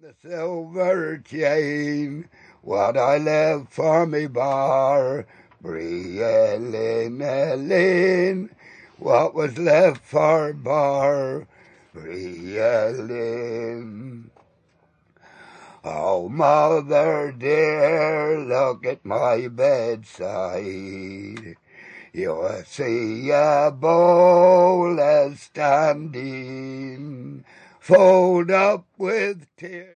The silver chain, what I left for me bar, Brie Ellen, Ellen, what was left for bar, Brie Ellen. Oh, mother dear, look at my bedside. You'll see a bowl as standing, fold up with tears.